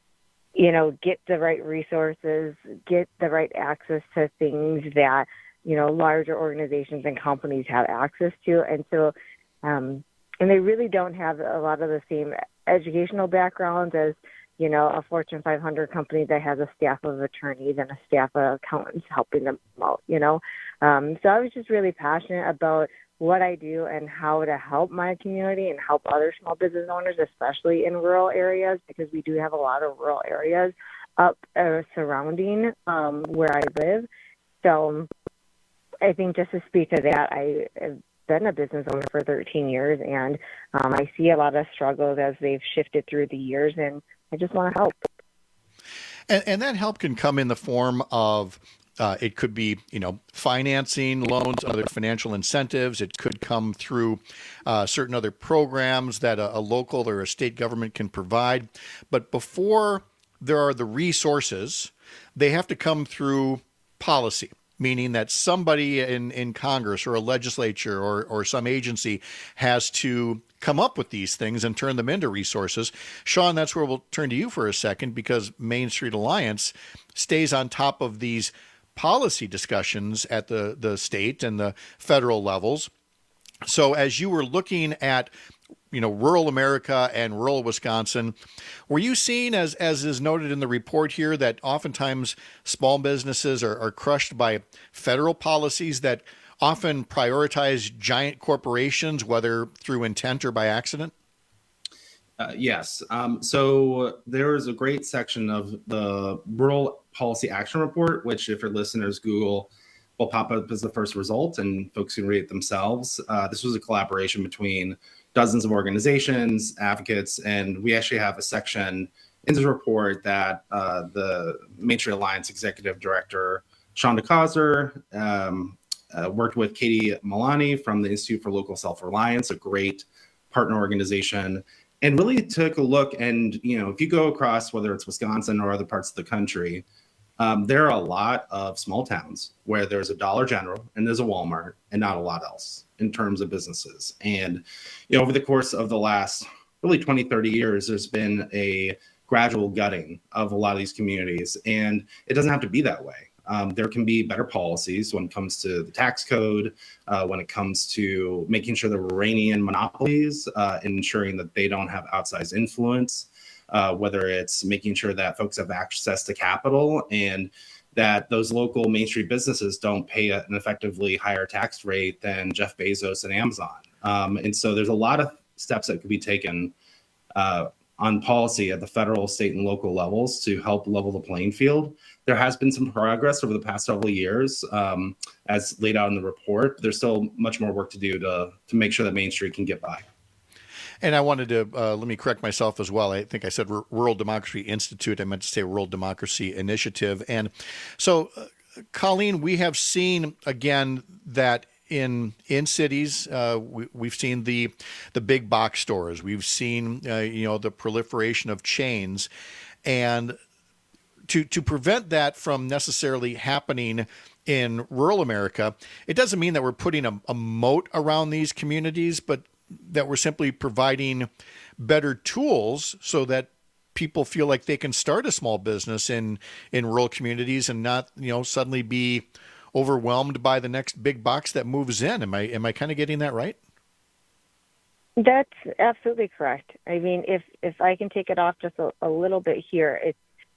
get the right resources, get the right access to things that, larger organizations and companies have access to. And so, and they really don't have a lot of the same educational backgrounds as, a Fortune 500 company that has a staff of attorneys and a staff of accountants helping them out, So I was just really passionate about what I do and how to help my community and help other small business owners, especially in rural areas, because we do have a lot of rural areas up surrounding where I live. So I think just to speak to that, I have been a business owner for 13 years, and I see a lot of struggles as they've shifted through the years, and I just want to help. And that help can come in the form of it could be, financing, loans, other financial incentives. It could come through certain other programs that a local or a state government can provide. But before there are the resources, they have to come through policy, meaning that somebody in Congress or a legislature or some agency has to come up with these things and turn them into resources. Sean, that's where we'll turn to you for a second, because Main Street Alliance stays on top of these policy discussions at the state and the federal levels. So as you were looking at, rural America and rural Wisconsin, were you seeing, as is noted in the report here, that oftentimes small businesses are crushed by federal policies that often prioritize giant corporations, whether through intent or by accident? Yes. So there is a great section of the Rural Policy Action Report, which if your listeners Google, will pop up as the first result, and folks can read it themselves. This was a collaboration between dozens of organizations, advocates, and we actually have a section in this report that the Main Street Alliance Executive Director, Sean DeCauser, worked with Katie Milani from the Institute for Local Self-Reliance, a great partner organization, and really took a look. And, if you go across, whether it's Wisconsin or other parts of the country, there are a lot of small towns where there's a Dollar General and there's a Walmart and not a lot else in terms of businesses. And, over the course of the last really 20, 30 years, there's been a gradual gutting of a lot of these communities. And it doesn't have to be that way. There can be better policies when it comes to the tax code, when it comes to making sure that we're reining in monopolies and ensuring that they don't have outsized influence, whether it's making sure that folks have access to capital and that those local Main Street businesses don't pay an effectively higher tax rate than Jeff Bezos and Amazon. And so there's a lot of steps that could be taken on policy at the federal, state, and local levels to help level the playing field. There has been some progress over the past several years, as laid out in the report. There's still much more work to do to make sure that Main Street can get by. And I wanted to, let me correct myself as well. I think I said Rural Democracy Institute. I meant to say Rural Democracy Initiative. And so, Colleen, we have seen, again, that in cities, we've seen the big box stores. We've seen, the proliferation of chains. And to prevent that from necessarily happening in rural America, it doesn't mean that we're putting a moat around these communities, but that we're simply providing better tools so that people feel like they can start a small business in rural communities and not, suddenly be overwhelmed by the next big box that moves in. Am I kind of getting that right? That's absolutely correct. I mean, if I can take it off just a little bit here, it's,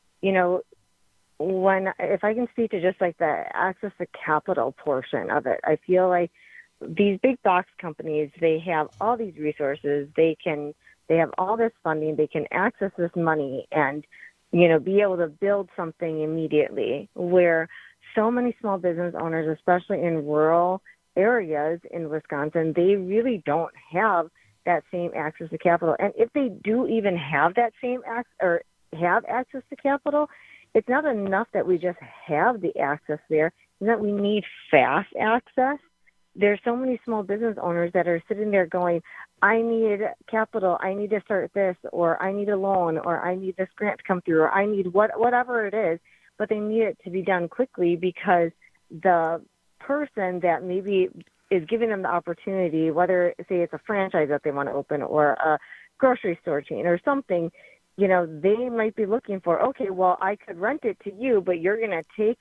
if I can speak to just like the access to capital portion of it, I feel like these big box companies, they have all these resources, they have all this funding, they can access this money and, be able to build something immediately, where so many small business owners, especially in rural areas in Wisconsin, they really don't have that same access to capital. And if they do even have that same access to capital, it's not enough that we just have the access there, and that we need fast access. There's so many small business owners that are sitting there going, I need capital, I need to start this, or I need a loan, or I need this grant to come through, or I need whatever it is, but they need it to be done quickly because the person that maybe is giving them the opportunity, whether, say, it's a franchise that they want to open or a grocery store chain or something, they might be looking for, okay, well, I could rent it to you, but you're going to take,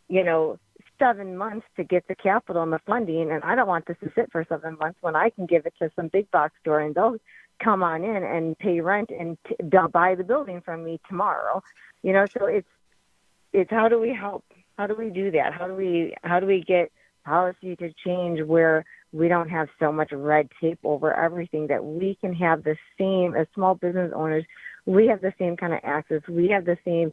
7 months to get the capital and the funding, and I don't want this to sit for 7 months when I can give it to some big box store and they'll come on in and pay rent and they'll buy the building from me tomorrow. So it's how do we help? How do we do that? How do we get policy to change where we don't have so much red tape over everything, that we can have the same, as small business owners, we have the same kind of access, we have the same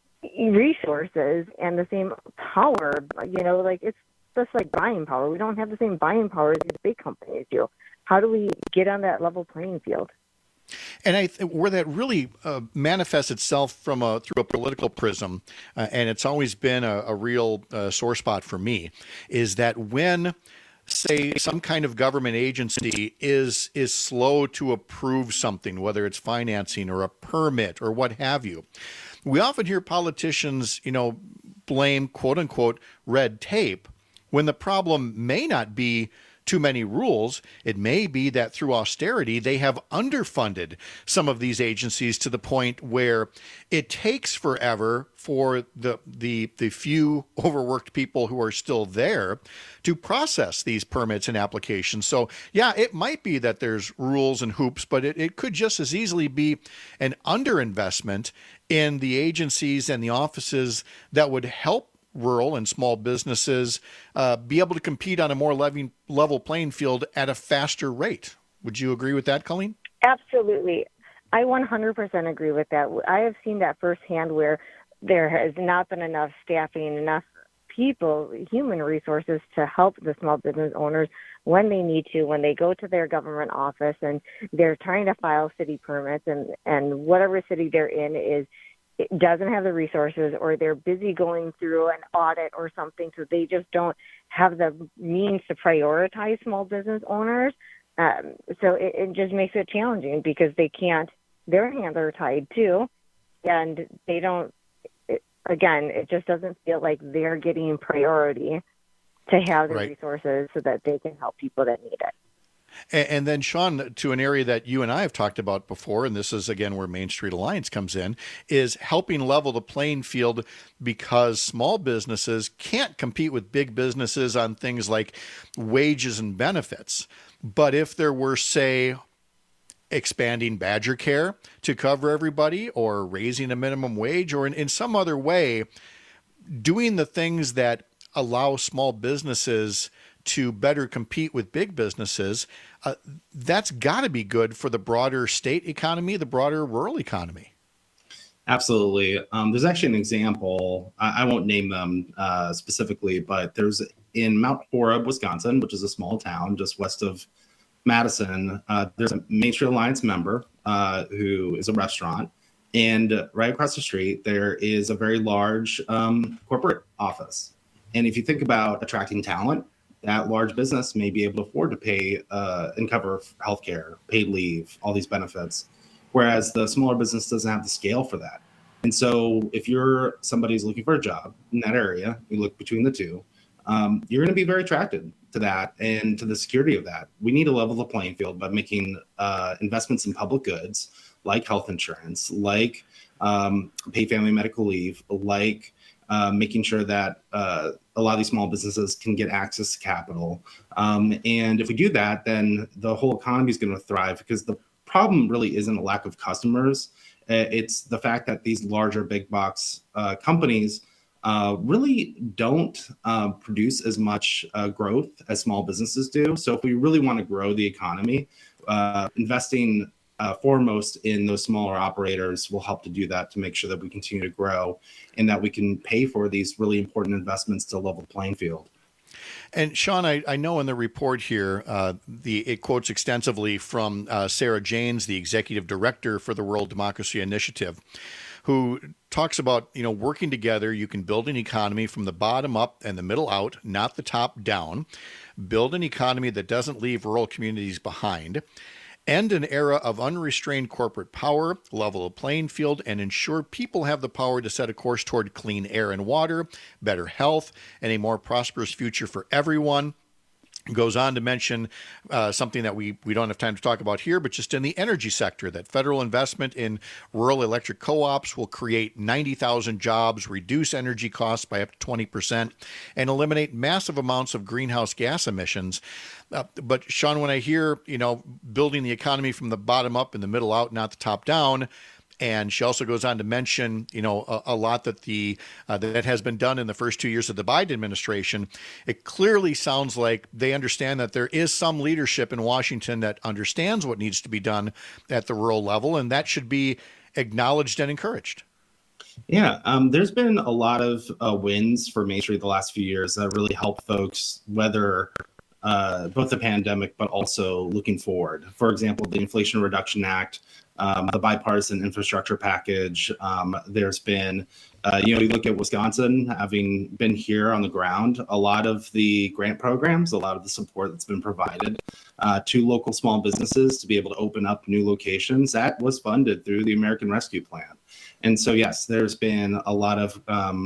resources and the same power, it's just like buying power. We don't have the same buying power as these big companies do. How do we get on that level playing field? And where that really manifests itself through a political prism, and it's always been a real sore spot for me, is that when, say, some kind of government agency is slow to approve something, whether it's financing or a permit or what have you, we often hear politicians, blame quote unquote red tape, when the problem may not be too many rules. It may be that through austerity, they have underfunded some of these agencies to the point where it takes forever for the few overworked people who are still there to process these permits and applications. So yeah, it might be that there's rules and hoops, but it could just as easily be an underinvestment in the agencies and the offices that would help rural and small businesses be able to compete on a more level playing field at a faster rate. Would you agree with that, Colleen? Absolutely. I 100% agree with that. I have seen that firsthand, where there has not been enough staffing, enough people, human resources to help the small business owners when they need to, when they go to their government office and they're trying to file city permits, and whatever city they're in it doesn't have the resources, or they're busy going through an audit or something, so they just don't have the means to prioritize small business owners. So it just makes it challenging because they can't, their hands are tied too, and they don't, it just doesn't feel like they're getting priority to have the resources so that they can help people that need it. And then, Sean, to an area that you and I have talked about before, and this is, again, where Main Street Alliance comes in, is helping level the playing field, because small businesses can't compete with big businesses on things like wages and benefits. But if there were, say, expanding Badger Care to cover everybody, or raising a minimum wage, or in some other way, doing the things that allow small businesses to better compete with big businesses, that's got to be good for the broader state economy, the broader rural economy. Absolutely. There's actually an example. I won't name them specifically, but there's in Mount Horeb, Wisconsin, which is a small town just west of Madison. There's a Main Street Alliance member who is a restaurant. And right across the street, there is a very large corporate office. And if you think about attracting talent, that large business may be able to afford to pay and cover healthcare, paid leave, all these benefits, whereas the smaller business doesn't have the scale for that. And so if you're somebody who's looking for a job in that area, you look between the two, you're going to be very attracted to that and to the security of that. We need to level the playing field by making investments in public goods like health insurance, like paid family medical leave, like making sure that a lot of these small businesses can get access to capital. And if we do that, then the whole economy is going to thrive, because the problem really isn't a lack of customers. It's the fact that these larger big box companies really don't produce as much growth as small businesses do. So if we really want to grow the economy, investing foremost in those smaller operators will help to do that, to make sure that we continue to grow and that we can pay for these really important investments to level the playing field. And Sean, I know in the report here, it quotes extensively from Sarah Janes, the executive director for the World Democracy Initiative, who talks about, working together, you can build an economy from the bottom up and the middle out, not the top down. Build an economy that doesn't leave rural communities behind. End an era of unrestrained corporate power, level the playing field, and ensure people have the power to set a course toward clean air and water, better health, and a more prosperous future for everyone. Goes on to mention something that we don't have time to talk about here, but just in the energy sector, that federal investment in rural electric co-ops will create 90,000 jobs, reduce energy costs by up to 20%, and eliminate massive amounts of greenhouse gas emissions. But Sean, when I hear, building the economy from the bottom up and the middle out, not the top down, and she also goes on to mention, a lot that that has been done in the first 2 years of the Biden administration. It clearly sounds like they understand that there is some leadership in Washington that understands what needs to be done at the rural level, and that should be acknowledged and encouraged. Yeah, there's been a lot of wins for Main Street the last few years that really help folks weather both the pandemic, but also looking forward. For example, the Inflation Reduction Act, the bipartisan infrastructure package. There's been, you look at Wisconsin, having been here on the ground, a lot of the grant programs, a lot of the support that's been provided to local small businesses to be able to open up new locations, that was funded through the American Rescue Plan. And so, yes, there's been a lot of,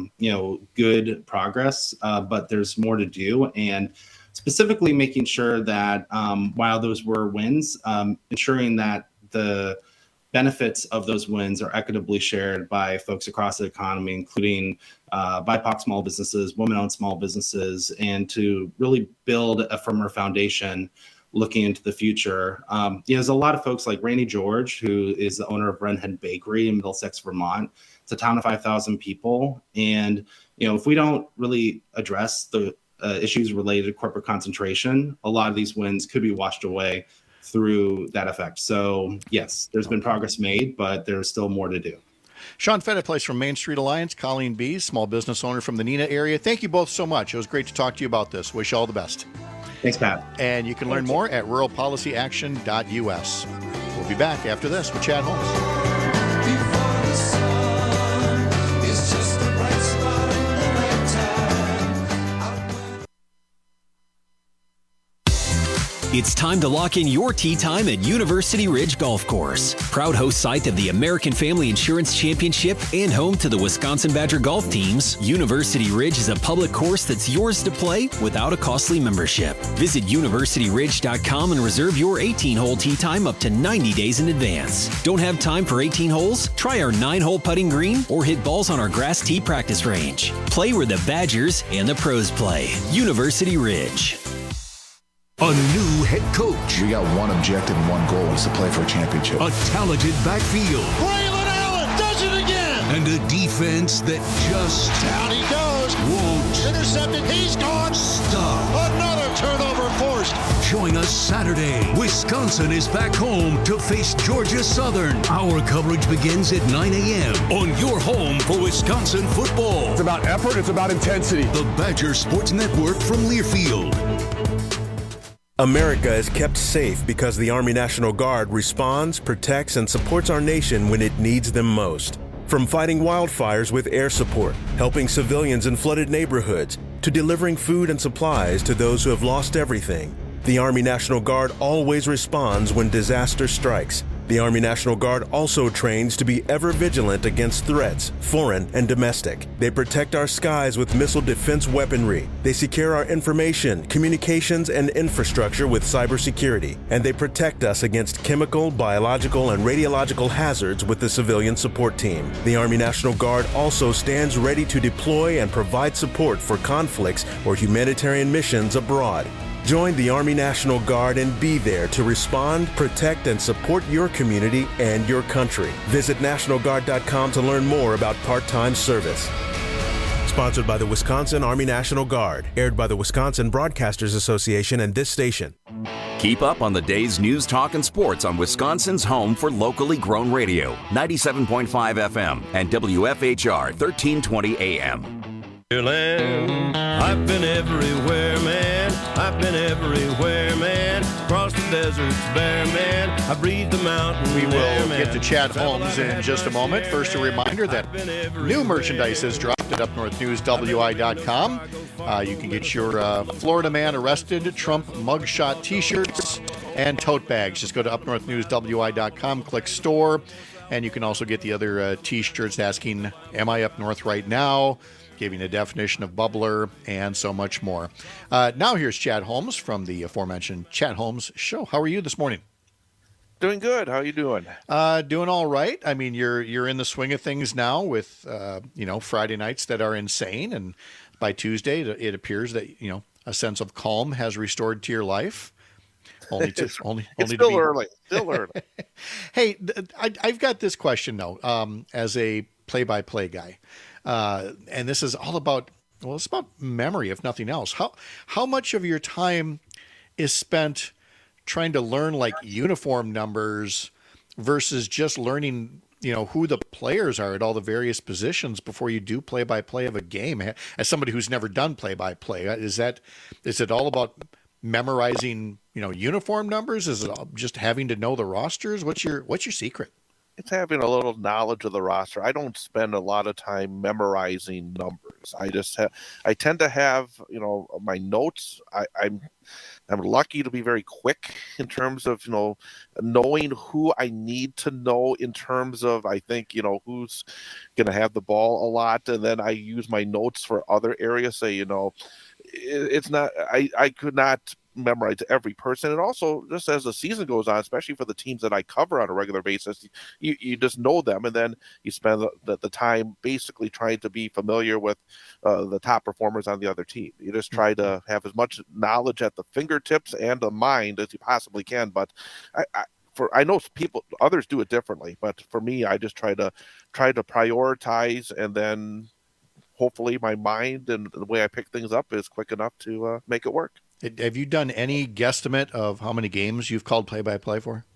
good progress, but there's more to do. And specifically making sure that while those were wins, ensuring that the benefits of those wins are equitably shared by folks across the economy, including BIPOC small businesses, women-owned small businesses, and to really build a firmer foundation looking into the future. There's a lot of folks like Randy George, who is the owner of Wrenhead Bakery in Middlesex, Vermont. It's a town of 5,000 people. And, if we don't really address the issues related to corporate concentration, a lot of these wins could be washed away through that effect. So, yes, there's been progress made, but there's still more to do. Sean Fettiplace from Main Street Alliance, Colleen Bees, small business owner from the Neenah area. Thank you both so much. It was great to talk to you about this. Wish you all the best. Thanks, Pat. And you can learn more at ruralpolicyaction.us. We'll be back after this with Chad Holmes. It's time to lock in your tee time at University Ridge Golf Course. Proud host site of the American Family Insurance Championship and home to the Wisconsin Badger golf teams, University Ridge is a public course that's yours to play without a costly membership. Visit universityridge.com and reserve your 18-hole tee time up to 90 days in advance. Don't have time for 18 holes? Try our 9-hole putting green or hit balls on our grass tee practice range. Play where the Badgers and the pros play. University Ridge. A new head coach. We got one objective and one goal, is to play for a championship. A talented backfield. Braylon Allen does it again. And a defense that just down he goes. Won't. Intercepted. He's gone. Stop. Another turnover forced. Join us Saturday. Wisconsin is back home to face Georgia Southern. Our coverage begins at 9 a.m. on your home for Wisconsin football. It's about effort. It's about intensity. The Badger Sports Network from Learfield. America is kept safe because the Army National Guard responds, protects, and supports our nation when it needs them most. From fighting wildfires with air support, helping civilians in flooded neighborhoods, to delivering food and supplies to those who have lost everything, the Army National Guard always responds when disaster strikes. The Army National Guard also trains to be ever vigilant against threats, foreign and domestic. They protect our skies with missile defense weaponry. They secure our information, communications, and infrastructure with cybersecurity. And they protect us against chemical, biological, and radiological hazards with the civilian support team. The Army National Guard also stands ready to deploy and provide support for conflicts or humanitarian missions abroad. Join the Army National Guard and be there to respond, protect, and support your community and your country. Visit NationalGuard.com to learn more about part-time service. Sponsored by the Wisconsin Army National Guard. Aired by the Wisconsin Broadcasters Association and this station. Keep up on the day's news, talk, and sports on Wisconsin's home for locally grown radio, 97.5 FM and WFHR 1320 AM. I've been everywhere, man. I've been everywhere, man. Across the deserts bare, man. I breathe the mountain. We will get to Chad Holmes in just a moment. First, a reminder that new merchandise has dropped at UpNorthNewsWI.com. You can get your Florida Man Arrested Trump mugshot T-shirts and tote bags. Just go to UpNorthNewsWI.com, click store, and you can also get the other T-shirts asking, "Am I up north right now?" Giving a definition of bubbler, and so much more. Now here's Chad Holmes from the aforementioned Chad Holmes Show. How are you this morning? Doing good. How are you doing? Doing all right. I mean, you're in the swing of things now with Friday nights that are insane, and by Tuesday it appears that a sense of calm has restored to your life. It's still early. Still early. Hey, I've got this question though, as a play-by-play guy. And this is all about, it's about memory, if nothing else. How much of your time is spent trying to learn like uniform numbers versus just learning, who the players are at all the various positions before you do play-by-play of a game? As somebody who's never done play-by-play, is it all about memorizing, uniform numbers? Is it just having to know the rosters? What's your secret? It's having a little knowledge of the roster. I don't spend a lot of time memorizing numbers. I tend to have, my notes. I'm lucky to be very quick in terms of, knowing who I need to know in terms of, I think, who's going to have the ball a lot. And then I use my notes for other areas. Say, it's not, I could not memorize every person. And also, just as the season goes on, especially for the teams that I cover on a regular basis, you just know them, and then you spend the time basically trying to be familiar with the top performers on the other team. You just try to have as much knowledge at the fingertips and the mind as you possibly can. But I know others do it differently, but for me, I just try to prioritize, and then hopefully my mind and the way I pick things up is quick enough to make it work. Have you done any guesstimate of how many games you've called play-by-play for?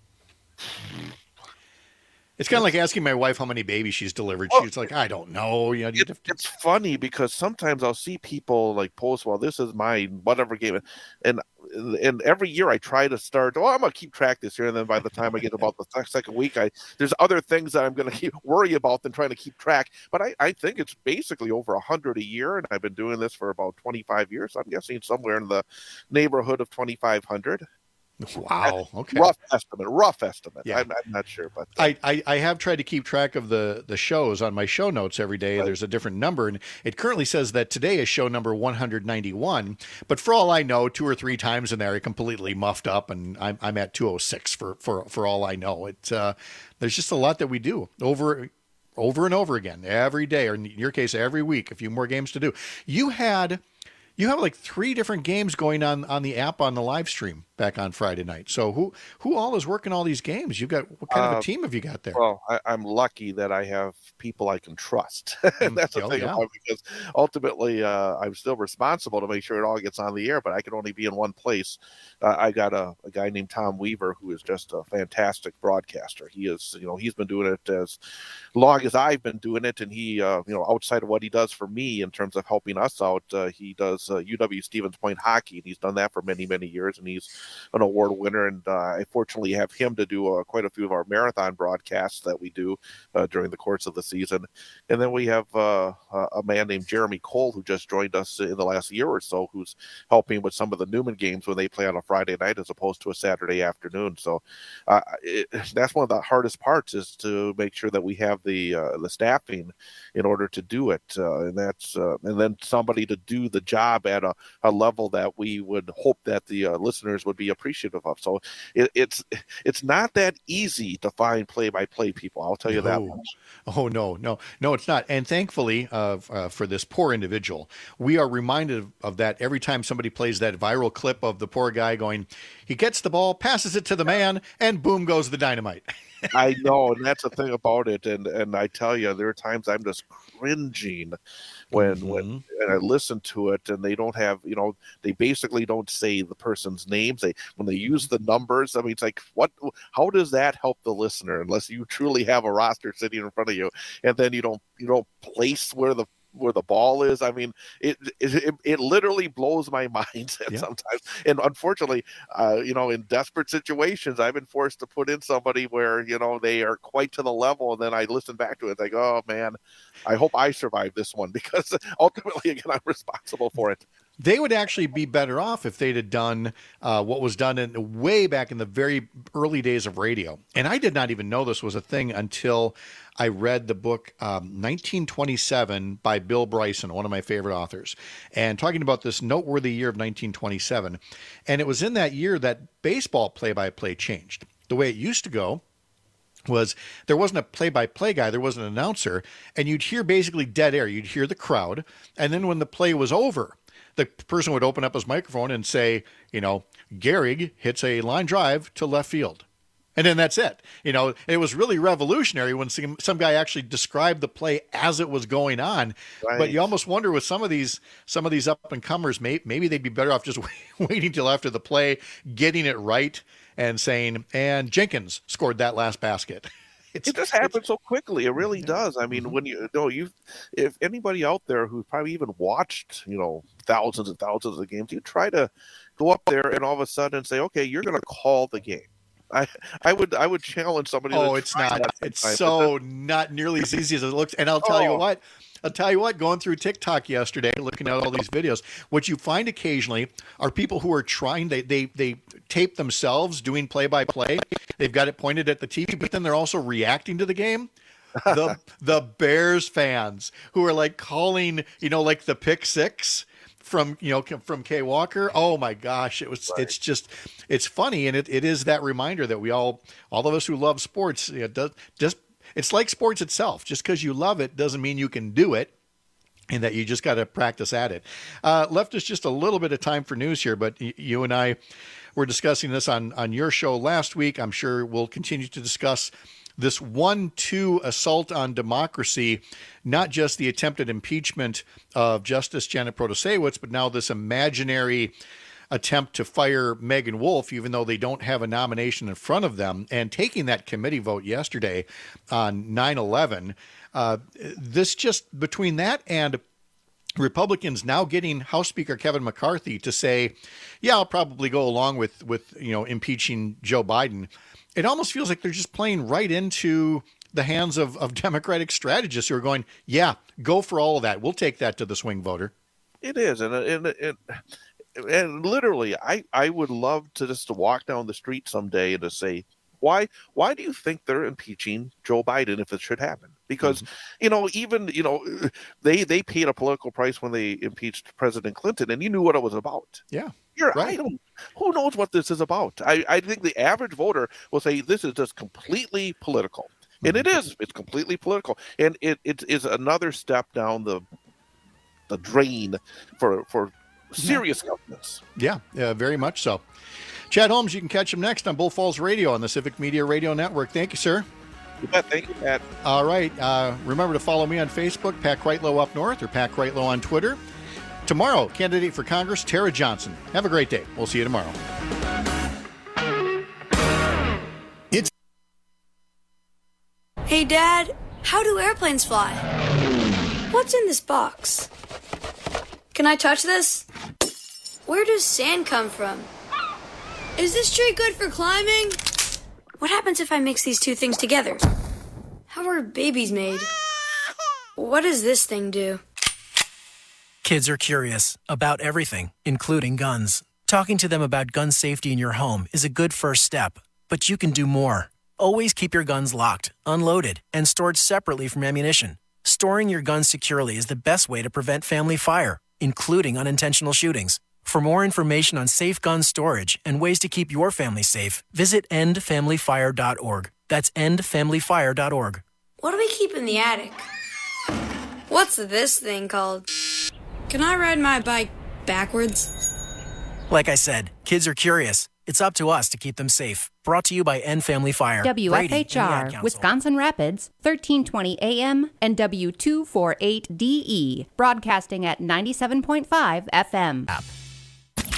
It's kind of like asking my wife how many babies she's delivered. She's like, I don't know. It's funny because sometimes I'll see people like post, well, this is my whatever game. And every year I try to start, I'm going to keep track this year. And then by the time I get about the second week, there's other things that I'm going to worry about than trying to keep track. But I think it's basically over 100 a year. And I've been doing this for about 25 years. So I'm guessing somewhere in the neighborhood of 2,500. Wow. Okay. Rough estimate. Yeah. I'm not sure, but I have tried to keep track of the shows on my show notes every day. Right. There's a different number, and it currently says that today is show number 191. But for all I know, 2 or 3 times in there, it completely muffed up, and I'm at 206 for all I know. There's just a lot that we do over and over again every day, or in your case, every week. A few more games to do. You have like 3 different games going on the app on the live stream back on Friday night. So who all is working all these games? What kind of a team have you got there? Well, I'm lucky that I have people I can trust. And that's the thing about it, because ultimately I'm still responsible to make sure it all gets on the air, but I can only be in one place. I got a guy named Tom Weaver who is just a fantastic broadcaster. He is, he's been doing it as long as I've been doing it, and he, outside of what he does for me in terms of helping us out, he does UW Stevens Point hockey, and he's done that for many, many years, and he's an award winner. And I fortunately have him to do quite a few of our marathon broadcasts that we do during the course of the season. And then we have a man named Jeremy Cole who just joined us in the last year or so, who's helping with some of the Newman games when they play on a Friday night as opposed to a Saturday afternoon. So that's one of the hardest parts, is to make sure that we have the staffing in order to do it, and then somebody to do the job at a level that we would hope that the listeners would be appreciative of. So it's not that easy to find play-by-play people, I'll tell you that much. Oh, no, it's not. And thankfully, for this poor individual, we are reminded of that every time somebody plays that viral clip of the poor guy going, he gets the ball, passes it to the man, and boom goes the dynamite. I know, and that's the thing about it. And I tell you, there are times I'm just cringing when I listen to it, and they don't have, they basically don't say the person's names. When they use the numbers, I mean, it's like, how does that help the listener unless you truly have a roster sitting in front of you, and then you don't place where the ball is? I mean, it literally blows my mind sometimes. And unfortunately, in desperate situations, I've been forced to put in somebody where, they are quite to the level. And then I listen back to it like, oh man, I hope I survive this one, because ultimately, again, I'm responsible for it. They would actually be better off if they'd have done what was done way back in the very early days of radio. And I did not even know this was a thing until I read the book 1927 by Bill Bryson, one of my favorite authors, and talking about this noteworthy year of 1927. And it was in that year that baseball play-by-play changed. The way it used to go was there wasn't a play-by-play guy, there was an announcer, and you'd hear basically dead air. You'd hear the crowd, and then when the play was over, the person would open up his microphone and say, Gehrig hits a line drive to left field. And then that's it. It was really revolutionary when some guy actually described the play as it was going on. Right. But you almost wonder with some of these up and comers, maybe they'd be better off just waiting till after the play, getting it right, and saying, and Jenkins scored that last basket. It just happens so quickly. It really does. I mean, when if anybody out there who's probably even watched, thousands and thousands of games, you try to go up there and all of a sudden say, okay, you're going to call the game. I would challenge somebody. Oh, it's not. It's so not nearly as easy as it looks. And I'll tell you what, going through TikTok yesterday, looking at all these videos, what you find occasionally are people who are trying, they tape themselves doing play-by-play. They've got it pointed at the TV, but then they're also reacting to the game. The Bears fans who are like calling, like the pick six from Kay Walker. Oh my gosh. It's funny. And it is that reminder that we all of us who love sports, it's like sports itself. Just because you love it doesn't mean you can do it, and that you just got to practice at it. Left us just a little bit of time for news here, but you and I were discussing this on your show last week. I'm sure we'll continue to discuss this 1-2 assault on democracy, not just the attempted impeachment of Justice Janet Protasiewicz, but now this imaginary attempt to fire Megan Wolf, even though they don't have a nomination in front of them, and taking that committee vote yesterday on 9/11. This just, between that and Republicans now getting House Speaker Kevin McCarthy to say, yeah, I'll probably go along with impeaching Joe Biden. It almost feels like they're just playing right into the hands of Democratic strategists who are going, yeah, go for all of that. We'll take that to the swing voter. It is. And literally, I would love to just walk down the street someday and to say, why do you think they're impeaching Joe Biden if it should happen? Because, they paid a political price when they impeached President Clinton, and you knew what it was about. Yeah. Right. Who knows what this is about? I think the average voter will say this is just completely political. And it is. It's completely political. And it is another step down the drain for serious governments. Yeah, very much so. Chad Holmes, you can catch him next on Bull Falls Radio on the Civic Media Radio Network. Thank you, sir. You bet. Thank you, Pat. All right. Remember to follow me on Facebook, Pat Kreitlow Up North, or Pat Kreitlow on Twitter. Tomorrow, candidate for Congress, Tara Johnson. Have a great day. We'll see you tomorrow. Hey, Dad, how do airplanes fly? What's in this box? Can I touch this? Where does sand come from? Is this tree good for climbing? What happens if I mix these two things together? How are babies made? What does this thing do? Kids are curious about everything, including guns. Talking to them about gun safety in your home is a good first step, but you can do more. Always keep your guns locked, unloaded, and stored separately from ammunition. Storing your guns securely is the best way to prevent family fire, including unintentional shootings. For more information on safe gun storage and ways to keep your family safe, visit endfamilyfire.org. That's endfamilyfire.org. What do we keep in the attic? What's this thing called? Can I ride my bike backwards? Like I said, kids are curious. It's up to us to keep them safe. Brought to you by End Family Fire. WFHR, Wisconsin Rapids, 1320 AM and W248DE, broadcasting at 97.5 FM.